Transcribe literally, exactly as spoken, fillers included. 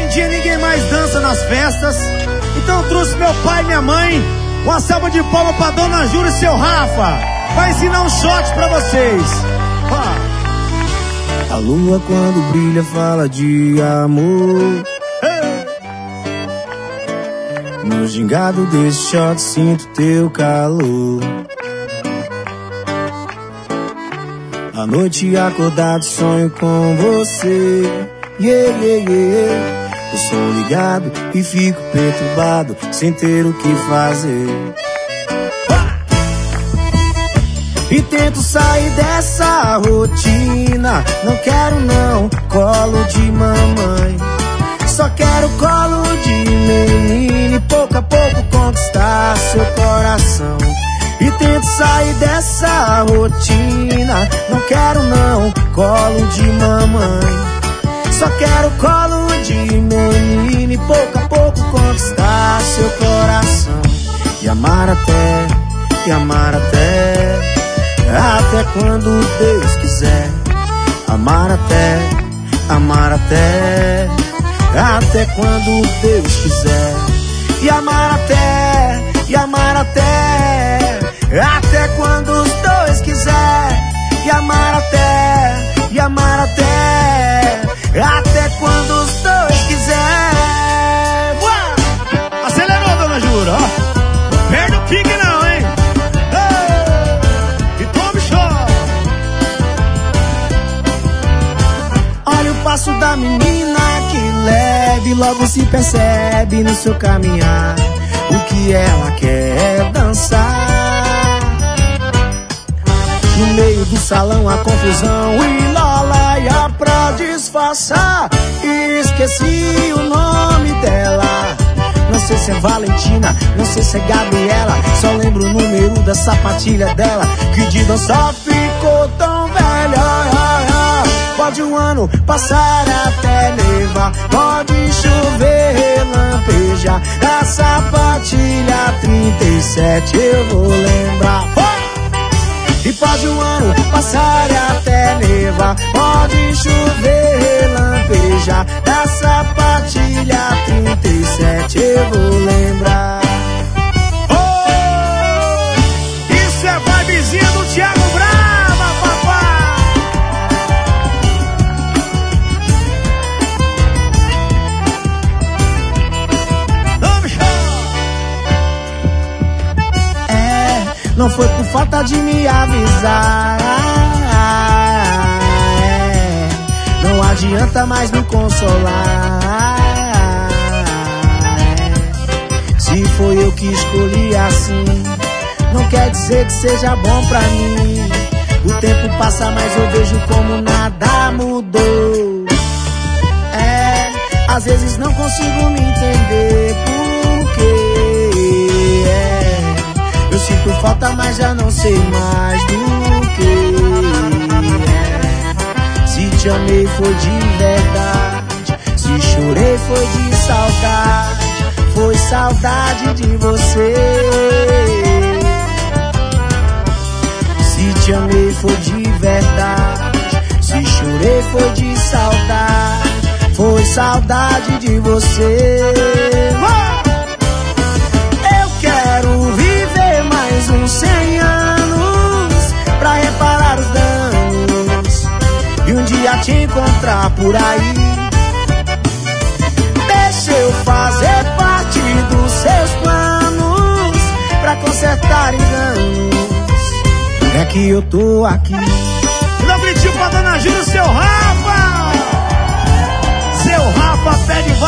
em dia ninguém mais dança nas festas, então trouxe meu pai e minha mãe. Uma salva de palmas pra Dona Júlia e seu Rafa. Vai ensinar um shot pra vocês. Ah. A lua quando brilha fala de amor. No gingado desse shot sinto teu calor. À noite acordado sonho com você. Yeah, yeah, yeah. O som ligado e fico perturbado sem ter o que fazer. E tento sair dessa rotina. Não quero não colo de mamãe, só quero colo de menino e pouco a pouco conquistar seu coração. E tento sair dessa rotina. Não quero não colo de mamãe, só quero colo de menino e pouco a pouco conquistar seu coração. E amar até, e amar até, até quando Deus quiser. Amar até, amar até, até quando Deus quiser. E amar até, e amar até, até quando os dois quiser. E amar até, e amar até, até quando os dois quiser. Uau! Acelerou, Dona Jura, ó. Não perde o pique não, hein? Ei! E tome show! Olha o passo da menina que leve, logo se percebe no seu caminhar o que ela quer dançar. No meio do salão a confusão e lalaia pra disfarçar. Esqueci o nome dela, não sei se é Valentina, não sei se é Gabriela. Só lembro o número da sapatilha dela, que de dançar ficou tão velha. Pode um ano passar até nevar, pode chover, relampejar. Da sapatilha trinta e sete eu vou lembrar. E pode um ano passar até nevar, pode chover, relampejar. Da sapatilha trinta e sete eu vou lembrar. Oh, isso é vibezinha do Thiago Brava, papai. Vamos, show. É, não foi por falta de me avisar. É, não adianta mais me consolar. É, se foi eu que escolhi assim, não quer dizer que seja bom pra mim. O tempo passa, mas eu vejo como nada mudou. É, às vezes não consigo me entender por quê. É, eu sinto falta, mas já não sei mais do que. É, se te amei foi de verdade, se chorei foi de saudade. Foi saudade de você. Se te amei foi de verdade, se chorei foi de saudade. Foi saudade de você. Eu quero viver mais uns cem anos pra reparar os danos e um dia te encontrar por aí. Deixa eu fazer parte dos seus planos pra consertar enganos. É que eu tô aqui. Não gritinho pra Dona Júlia, seu Rafa. Seu Rafa pede